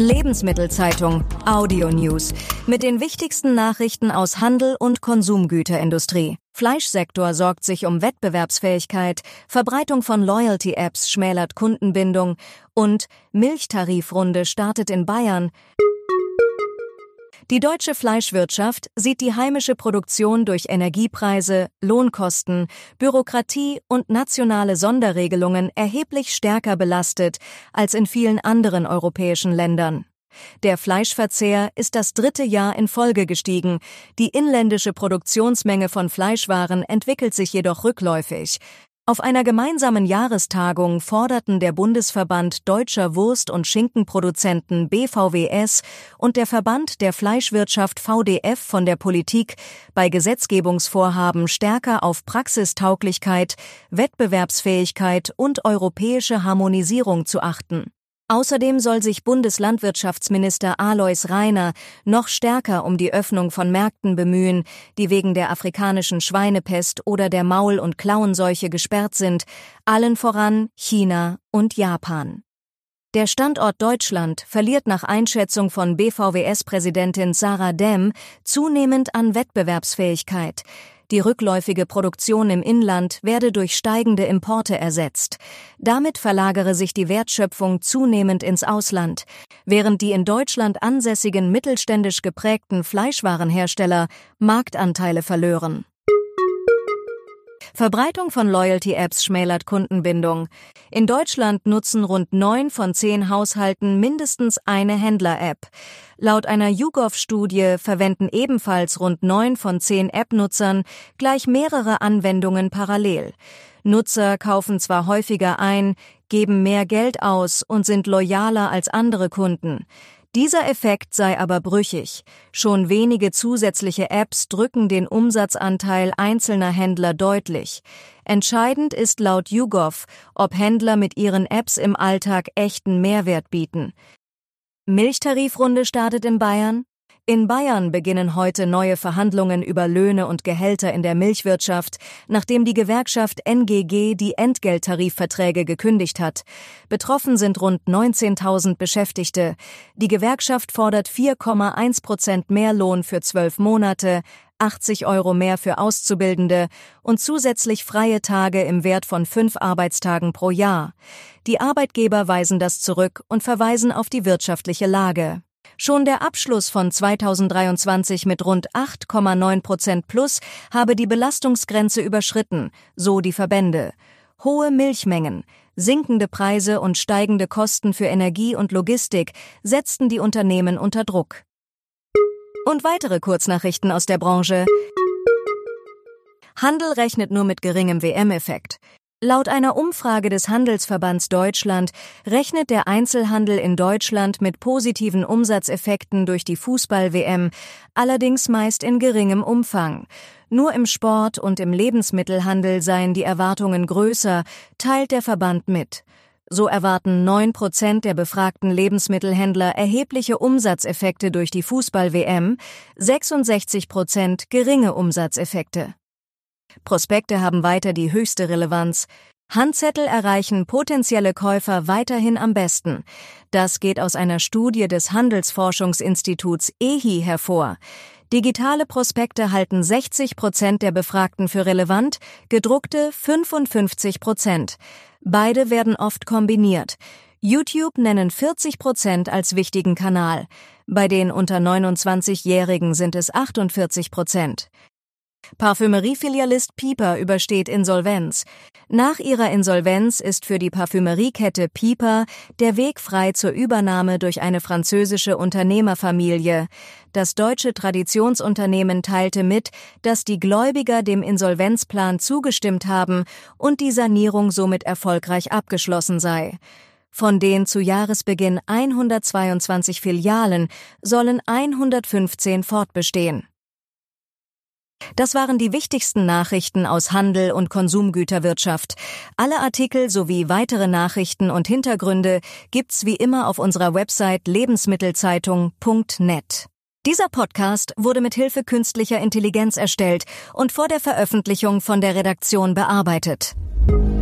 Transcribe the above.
Lebensmittelzeitung Audio News mit den wichtigsten Nachrichten aus Handel und Konsumgüterindustrie. Fleischsektor sorgt sich um Wettbewerbsfähigkeit, Verbreitung von Loyalty-Apps schmälert Kundenbindung und Milchtarifrunde startet in Bayern. Die deutsche Fleischwirtschaft sieht die heimische Produktion durch Energiepreise, Lohnkosten, Bürokratie und nationale Sonderregelungen erheblich stärker belastet als in vielen anderen europäischen Ländern. Der Fleischverzehr ist das 3. Jahr in Folge gestiegen. Die inländische Produktionsmenge von Fleischwaren entwickelt sich jedoch rückläufig. Auf einer gemeinsamen Jahrestagung forderten der Bundesverband Deutscher Wurst- und Schinkenproduzenten BVWS und der Verband der Fleischwirtschaft VDF von der Politik, bei Gesetzgebungsvorhaben stärker auf Praxistauglichkeit, Wettbewerbsfähigkeit und europäische Harmonisierung zu achten. Außerdem soll sich Bundeslandwirtschaftsminister Alois Rainer noch stärker um die Öffnung von Märkten bemühen, die wegen der afrikanischen Schweinepest oder der Maul- und Klauenseuche gesperrt sind, allen voran China und Japan. Der Standort Deutschland verliert nach Einschätzung von BVWS-Präsidentin Sarah Demm zunehmend an Wettbewerbsfähigkeit. Die rückläufige Produktion im Inland werde durch steigende Importe ersetzt. Damit verlagere sich die Wertschöpfung zunehmend ins Ausland, während die in Deutschland ansässigen mittelständisch geprägten Fleischwarenhersteller Marktanteile verlören. Verbreitung von Loyalty-Apps schmälert Kundenbindung. In Deutschland nutzen rund 9 von 10 Haushalten mindestens eine Händler-App. Laut einer YouGov-Studie verwenden ebenfalls rund 9 von 10 App-Nutzern gleich mehrere Anwendungen parallel. Nutzer kaufen zwar häufiger ein, geben mehr Geld aus und sind loyaler als andere Kunden. Dieser Effekt sei aber brüchig. Schon wenige zusätzliche Apps drücken den Umsatzanteil einzelner Händler deutlich. Entscheidend ist laut YouGov, ob Händler mit ihren Apps im Alltag echten Mehrwert bieten. Milchtarifrunde startet in Bayern? In Bayern beginnen heute neue Verhandlungen über Löhne und Gehälter in der Milchwirtschaft, nachdem die Gewerkschaft NGG die Entgelttarifverträge gekündigt hat. Betroffen sind rund 19.000 Beschäftigte. Die Gewerkschaft fordert 4,1% mehr Lohn für 12 Monate, 80 € mehr für Auszubildende und zusätzlich freie Tage im Wert von 5 Arbeitstagen pro Jahr. Die Arbeitgeber weisen das zurück und verweisen auf die wirtschaftliche Lage. Schon der Abschluss von 2023 mit rund 8,9% plus habe die Belastungsgrenze überschritten, so die Verbände. Hohe Milchmengen, sinkende Preise und steigende Kosten für Energie und Logistik setzten die Unternehmen unter Druck. Und weitere Kurznachrichten aus der Branche. Handel rechnet nur mit geringem WM-Effekt. Laut einer Umfrage des Handelsverbands Deutschland rechnet der Einzelhandel in Deutschland mit positiven Umsatzeffekten durch die Fußball-WM, allerdings meist in geringem Umfang. Nur im Sport und im Lebensmittelhandel seien die Erwartungen größer, teilt der Verband mit. So erwarten 9% der befragten Lebensmittelhändler erhebliche Umsatzeffekte durch die Fußball-WM, 66% geringe Umsatzeffekte. Prospekte haben weiter die höchste Relevanz. Handzettel erreichen potenzielle Käufer weiterhin am besten. Das geht aus einer Studie des Handelsforschungsinstituts EHI hervor. Digitale Prospekte halten 60% der Befragten für relevant, gedruckte 55%. Beide werden oft kombiniert. YouTube nennen 40% als wichtigen Kanal. Bei den unter 29-Jährigen sind es 48%. Parfümeriefilialist Pieper übersteht Insolvenz. Nach ihrer Insolvenz ist für die Parfümeriekette Pieper der Weg frei zur Übernahme durch eine französische Unternehmerfamilie. Das deutsche Traditionsunternehmen teilte mit, dass die Gläubiger dem Insolvenzplan zugestimmt haben und die Sanierung somit erfolgreich abgeschlossen sei. Von den zu Jahresbeginn 122 Filialen sollen 115 fortbestehen. Das waren die wichtigsten Nachrichten aus Handel und Konsumgüterwirtschaft. Alle Artikel sowie weitere Nachrichten und Hintergründe gibt's wie immer auf unserer Website lebensmittelzeitung.net. Dieser Podcast wurde mit Hilfe künstlicher Intelligenz erstellt und vor der Veröffentlichung von der Redaktion bearbeitet.